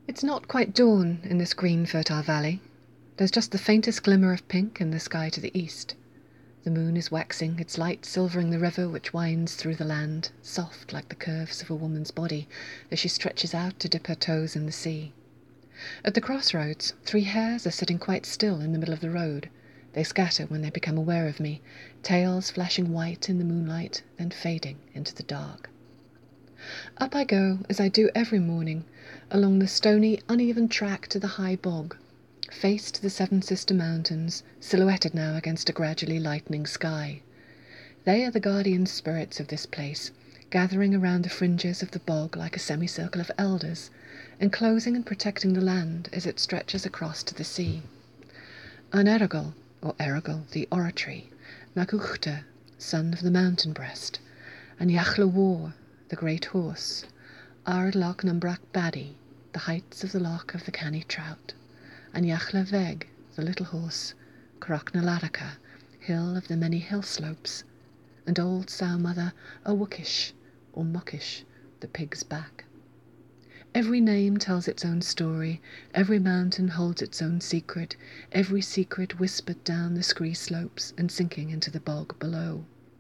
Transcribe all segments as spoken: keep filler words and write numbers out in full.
It's not quite dawn in this green, fertile valley. There's just the faintest glimmer of pink in the sky to the east. The moon is waxing, its light silvering the river which winds through the land, soft like the curves of a woman's body as she stretches out to dip her toes in the sea. At the crossroads, three hares are sitting quite still in the middle of the road. They scatter when they become aware of me, tails flashing white in the moonlight, then fading into the dark. Up I go, as I do every morning, along the stony, uneven track to the high bog, face to the Seven Sister Mountains, silhouetted now against a gradually lightening sky. They are the guardian spirits of this place, gathering around the fringes of the bog like a semicircle of elders, enclosing and protecting the land as it stretches across to the sea. An Errogul, or Errogul, the oratory, Macuchta, son of the mountain breast, and Iachla War, the great horse, Ard Loch Nambrach Badi, the heights of the loch of the canny trout, and Iachla Veg, the little horse, Crochnalaraka, hill of the many hill slopes, and old sow mother Awukish, or Muckish, the pig's back. Every name tells its own story, every mountain holds its own secret, every secret whispered down the scree slopes and sinking into the bog below.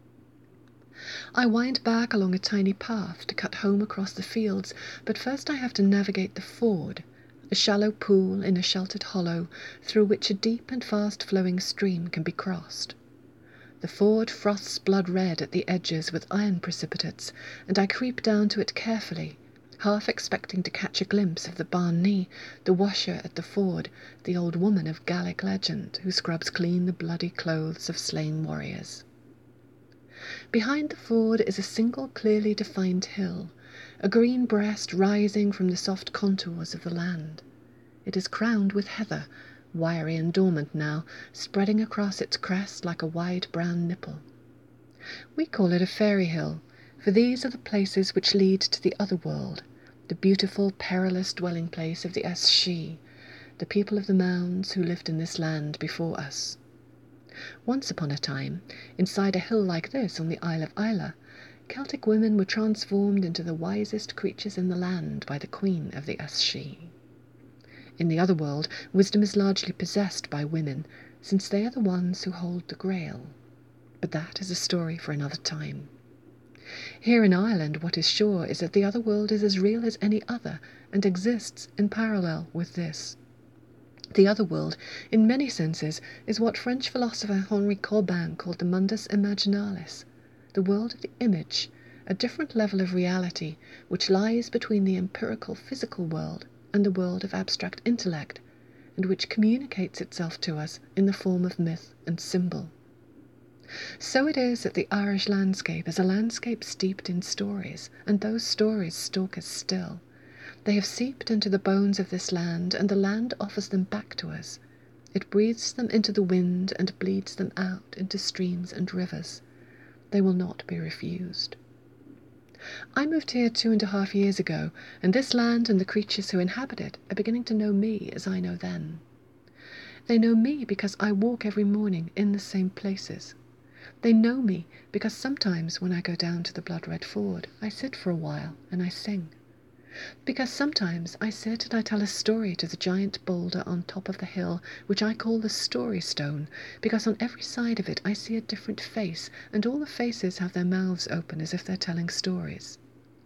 I wind back along a tiny path to cut home across the fields, but first I have to navigate the ford, a shallow pool in a sheltered hollow through which a deep and fast-flowing stream can be crossed. The ford froths blood red at the edges with iron precipitates, and I creep down to it carefully, half expecting to catch a glimpse of the Barn Ni, the washer at the ford, the old woman of Gaelic legend who scrubs clean the bloody clothes of slain warriors. Behind the ford is a single clearly defined hill, a green breast rising from the soft contours of the land. It is crowned with heather, wiry and dormant now, spreading across its crest like a wide brown nipple. We call it a fairy hill, for these are the places which lead to the other world, the beautiful, perilous dwelling place of the Eas-She, the people of the mounds who lived in this land before us. Once upon a time, inside a hill like this on the Isle of Islay, Celtic women were transformed into the wisest creatures in the land by the queen of the Eas-She. In the other world, wisdom is largely possessed by women, since they are the ones who hold the Grail. But that is a story for another time. Here in Ireland, what is sure is that the other world is as real as any other, and exists in parallel with this. The other world, in many senses, is what French philosopher Henri Corbin called the mundus imaginalis, the world of the image, a different level of reality which lies between the empirical physical world and the world of abstract intellect, and which communicates itself to us in the form of myth and symbol. So it is that the Irish landscape is a landscape steeped in stories, and those stories stalk us still. They have seeped into the bones of this land, and the land offers them back to us. It breathes them into the wind and bleeds them out into streams and rivers. They will not be refused. I moved here two and a half years ago, and this land and the creatures who inhabit it are beginning to know me as I know them. They know me because I walk every morning in the same places. They know me because sometimes when I go down to the blood-red ford, I sit for a while and I sing. Because sometimes I sit and I tell a story to the giant boulder on top of the hill, which I call the Story Stone, because on every side of it I see a different face, and all the faces have their mouths open as if they're telling stories.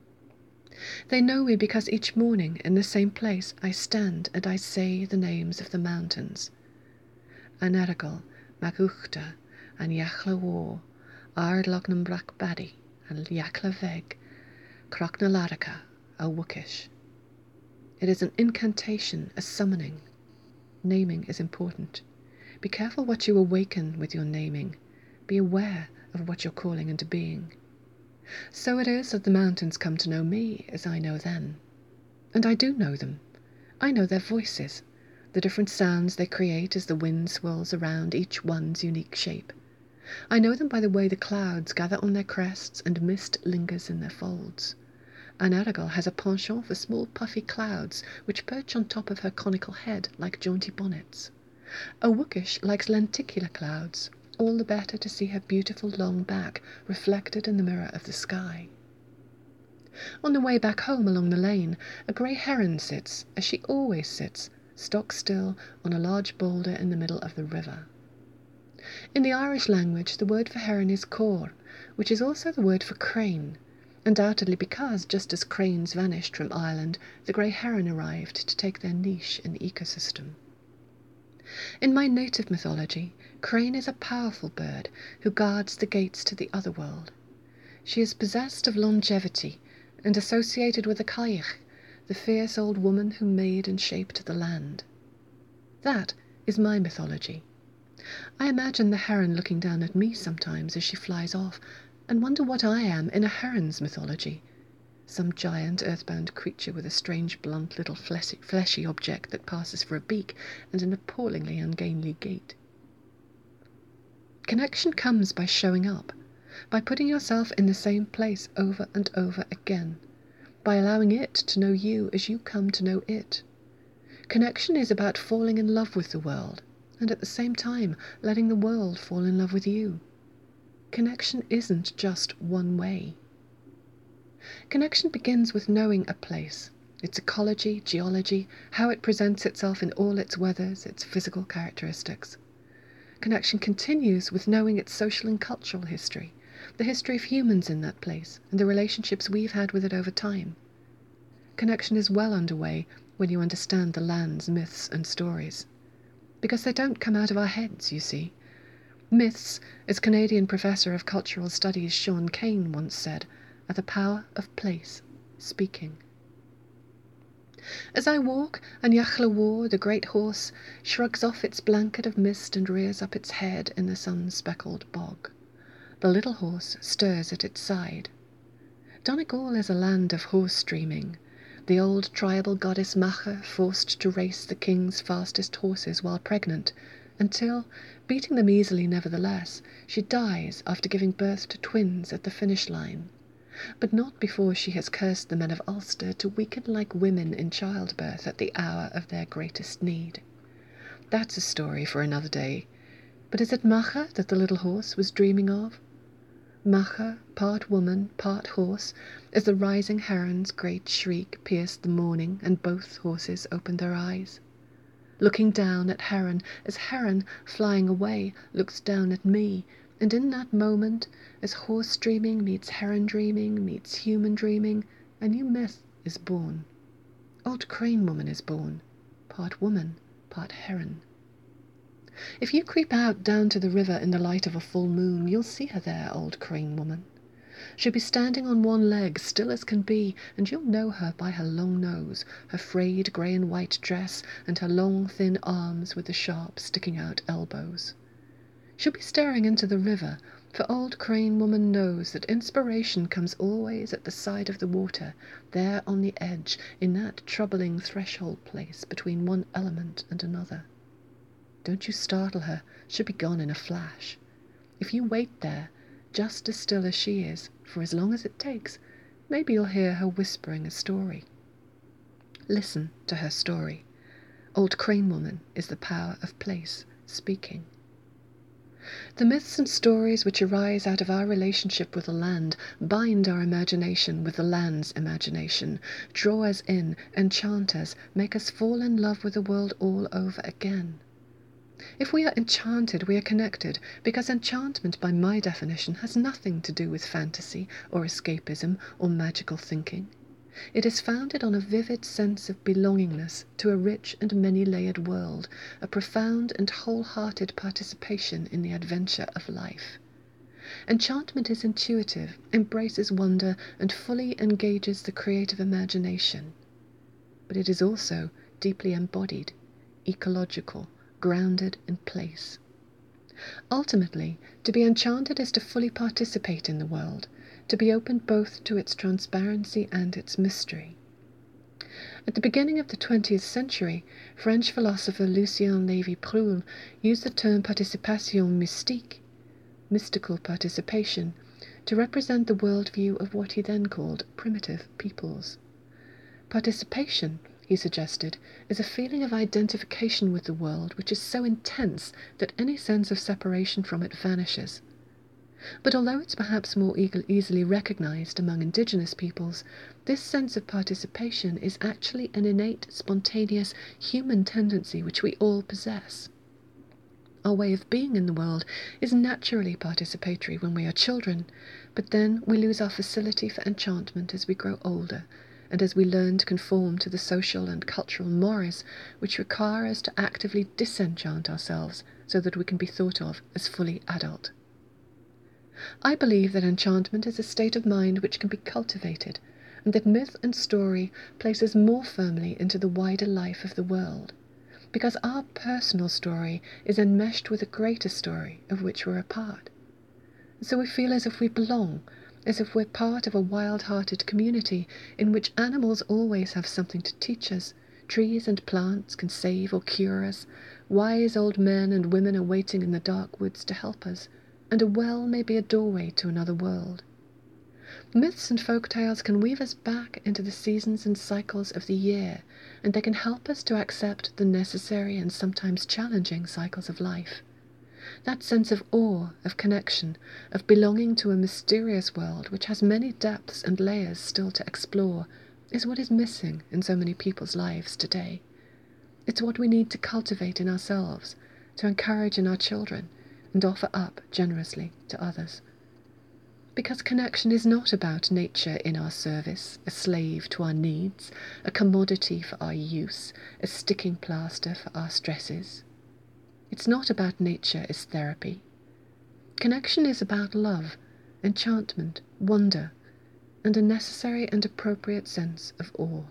They know me because each morning in the same place I stand and I say the names of the mountains. An Errogul, Macuchta, and Iachla War, Ard Loch Nambrach Badi, and Iachla Veg, Crochnalaraka, a Wookish. It is an incantation, a summoning. Naming is important. Be careful what you awaken with your naming. Be aware of what you're calling into being. So it is that the mountains come to know me as I know them. And I do know them. I know their voices, the different sounds they create as the wind swirls around each one's unique shape. I know them by the way the clouds gather on their crests and mist lingers in their folds. An Errogul has a penchant for small puffy clouds which perch on top of her conical head like jaunty bonnets. A Wookish likes lenticular clouds, all the better to see her beautiful long back reflected in the mirror of the sky. On the way back home along the lane, a grey heron sits, as she always sits, stock still on a large boulder in the middle of the river. In the Irish language, the word for heron is cór, which is also the word for crane, undoubtedly because, just as cranes vanished from Ireland, the grey heron arrived to take their niche in the ecosystem. In my native mythology, Crane is a powerful bird who guards the gates to the other world. She is possessed of longevity and associated with the Cailleach, the fierce old woman who made and shaped the land. That is my mythology. I imagine the heron looking down at me sometimes as she flies off, and wonder what I am in a heron's mythology. Some giant earthbound creature with a strange blunt little fleshy, fleshy object that passes for a beak and an appallingly ungainly gait. Connection comes by showing up, by putting yourself in the same place over and over again, by allowing it to know you as you come to know it. Connection is about falling in love with the world, and at the same time letting the world fall in love with you. Connection isn't just one way. Connection begins with knowing a place, its ecology, geology, how it presents itself in all its weathers, its physical characteristics. Connection continues with knowing its social and cultural history, the history of humans in that place, and the relationships we've had with it over time. Connection is well underway when you understand the land's myths and stories. Because they don't come out of our heads, you see. Myths, as Canadian professor of cultural studies Sean Kane once said, are the power of place, speaking. As I walk, and Yachlawar, the great horse, shrugs off its blanket of mist and rears up its head in the sun-speckled bog. The little horse stirs at its side. Donegal is a land of horse-dreaming. The old tribal goddess Macha forced to race the king's fastest horses while pregnant, until, beating them easily nevertheless, she dies after giving birth to twins at the finish line. But not before she has cursed the men of Ulster to weaken like women in childbirth at the hour of their greatest need. That's a story for another day. But is it Macha that the little horse was dreaming of? Macha, part woman, part horse, as the rising heron's great shriek pierced the morning and both horses opened their eyes. Looking down at Heron, as Heron, flying away, looks down at me, and in that moment, as horse dreaming meets heron dreaming, meets human dreaming, a new myth is born. Old Crane Woman is born, part woman, part heron. If you creep out down to the river in the light of a full moon, you'll see her there, Old Crane Woman. She'll be standing on one leg, still as can be, and you'll know her by her long nose, her frayed grey and white dress, and her long thin arms with the sharp sticking out elbows. She'll be staring into the river, for Old Crane Woman knows that inspiration comes always at the side of the water, there on the edge, in that troubling threshold place between one element and another. Don't you startle her, she'll be gone in a flash. If you wait there, just as still as she is, for as long as it takes, maybe you'll hear her whispering a story. Listen to her story. Old Crane Woman is the power of place, speaking. The myths and stories which arise out of our relationship with the land bind our imagination with the land's imagination, draw us in, enchant us, make us fall in love with the world all over again. If we are enchanted, we are connected, because enchantment, by my definition, has nothing to do with fantasy or escapism or magical thinking. It is founded on a vivid sense of belongingness to a rich and many-layered world, a profound and wholehearted participation in the adventure of life. Enchantment is intuitive, embraces wonder, and fully engages the creative imagination. But it is also deeply embodied, ecological, grounded in place. Ultimately, to be enchanted is to fully participate in the world, to be open both to its transparency and its mystery. At the beginning of the twentieth century, French philosopher Lucien Lévy-Bruhl used the term participation mystique, mystical participation, to represent the worldview of what he then called primitive peoples. Participation, he suggested, is a feeling of identification with the world which is so intense that any sense of separation from it vanishes. But although it's perhaps more e- easily recognised among Indigenous peoples, this sense of participation is actually an innate, spontaneous human tendency which we all possess. Our way of being in the world is naturally participatory when we are children, but then we lose our facility for enchantment as we grow older, and as we learn to conform to the social and cultural mores which require us to actively disenchant ourselves so that we can be thought of as fully adult. I believe that enchantment is a state of mind which can be cultivated, and that myth and story place us more firmly into the wider life of the world, because our personal story is enmeshed with a greater story of which we're a part. So we feel as if we belong, as if we're part of a wild-hearted community in which animals always have something to teach us, trees and plants can save or cure us, wise old men and women are waiting in the dark woods to help us, and a well may be a doorway to another world. Myths and folk tales can weave us back into the seasons and cycles of the year, and they can help us to accept the necessary and sometimes challenging cycles of life. That sense of awe, of connection, of belonging to a mysterious world which has many depths and layers still to explore, is what is missing in so many people's lives today. It's what we need to cultivate in ourselves, to encourage in our children, and offer up generously to others. Because connection is not about nature in our service, a slave to our needs, a commodity for our use, a sticking plaster for our stresses. It's not about nature as therapy. Connection is about love, enchantment, wonder, and a necessary and appropriate sense of awe.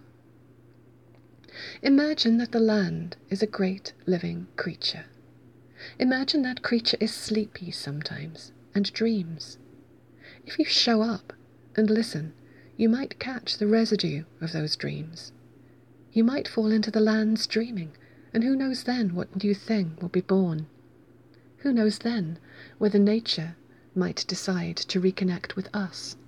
Imagine that the land is a great living creature. Imagine that creature is sleepy sometimes and dreams. If you show up and listen, you might catch the residue of those dreams. You might fall into the land's dreaming, and who knows then what new thing will be born? Who knows then whether nature might decide to reconnect with us?